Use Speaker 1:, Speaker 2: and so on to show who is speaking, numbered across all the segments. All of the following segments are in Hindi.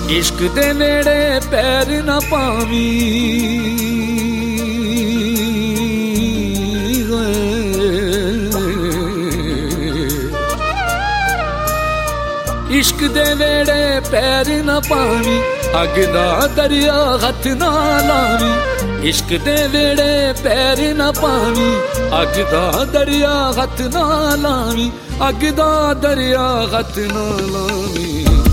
Speaker 1: इश्क दे नेड़े पैर ना पावी, इश्क दे नेड़े पैर ना पावी, अग दा दरिया हथ ना लावी। इश्क दे नेड़े पैर ना पावी, अग दा दरिया हथ ना लावी, अग दा दरिया हथ ना लावी।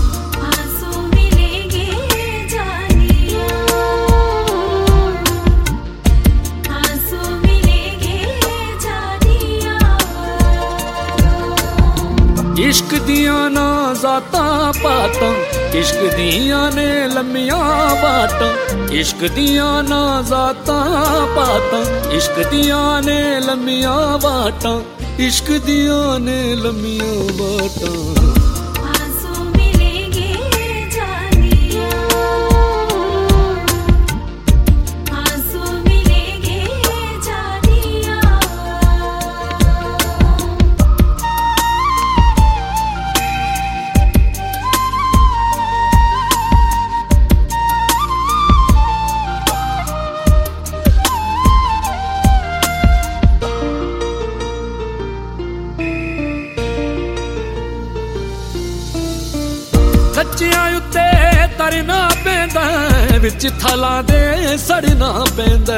Speaker 1: इश्क दिया ना जाता पाता, इश्क दिया ने लम्मिया बाटा। इश्क दिया ना जाता पाता, इश्क दिया ने लम्मिया बाटा। इश्क दिया ने लम्मिया बाटा। कच्चियां उत्ते तरना पैंदा, विच थला दे सड़ना पैंदा।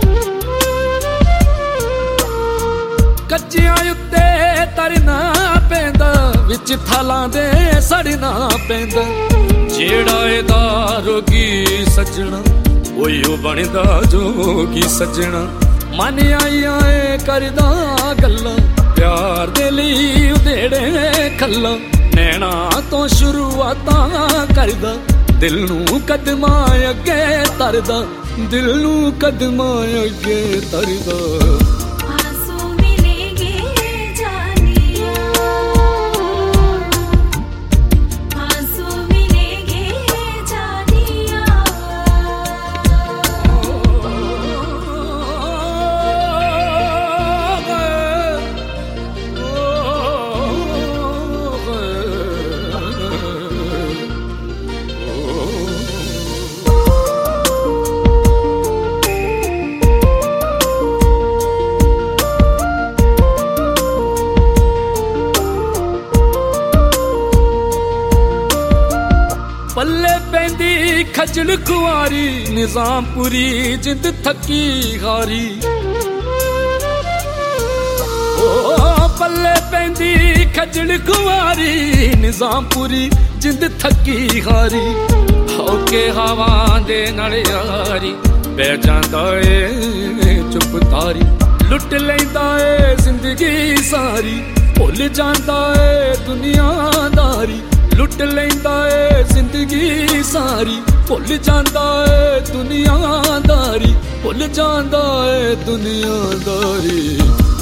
Speaker 1: कच्चियां उत्ते तरना पैंदा, विच थला दे सड़ना पैंदा। जेड़ा एदा रोगी सजना, ओयो बनदा जोगी सजना। मन आइया करदा गल्लां, प्यार दे लई उधेड़े खल्लां। नैना तो शुरुआतां करदा, दिल नू कदमां अगे तरदा, दिल नू कदमां अगे तरदा। पल्ले पैंदी खजल खुआरी, निजामपुरी जिंद थकी हारी। ओ पल्ले पैंदी खजल खुआरी, निजामपुरी जिंद थकी हारी। होके हवा दे नाल यारी, बह जांदा ए चुप तारी। लुट लैंदा ए जिंदगी सारी, भुल जांदा ए दुनियादारी। लुट लैंदा ए जिंदगी सारी, भुल जांदा ए दुनियादारी। भुल जांदा ए दुनियादारी।